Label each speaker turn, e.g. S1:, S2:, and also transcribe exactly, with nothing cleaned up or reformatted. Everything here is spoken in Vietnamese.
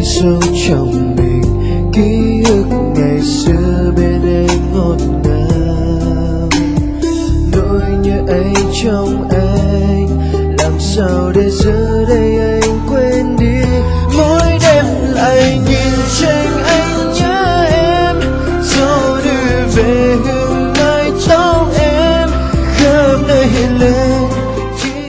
S1: sâu trong mình ký ức ngày xưa bên em ngọt ngào. Nỗi nhớ ấy trong anh làm sao để giờ đây